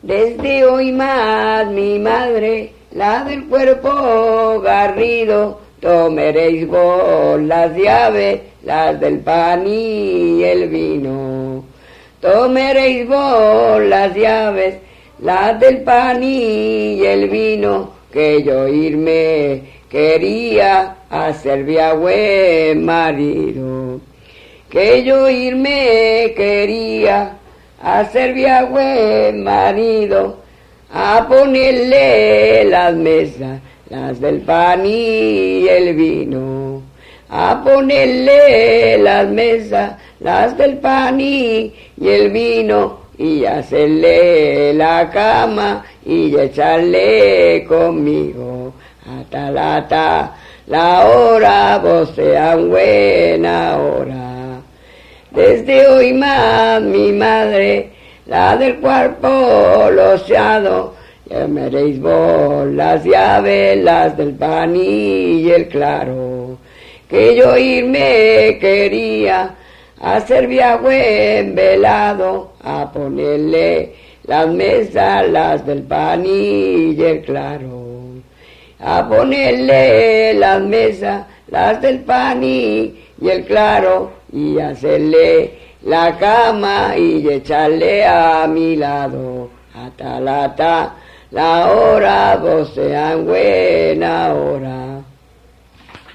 Desde hoy más mi madre, la del cuerpo garrido, tomaréis vos las llaves, las del pan y el vino. Tomaréis vos las llaves, las del pan y el vino, que yo irme quería a ser buen marido. Que yo irme quería a ser buen marido, a ponerle las mesas, las del pan y el vino, a ponerle las mesas, las del pan y el vino, y hacerle la cama y echarle conmigo. Atalata, la hora, vos sean buena hora. Desde hoy más mi madre, la del cuerpo losado, llamaréis vos las llaves, las del pan y el claro, que yo irme quería a ser buen velado, a ponerle las mesas, las del pan y el claro, a ponerle las mesas, las del pan y el claro, y hacerle la cama y echarle a mi lado. Atalata, la hora, vos sean buena hora.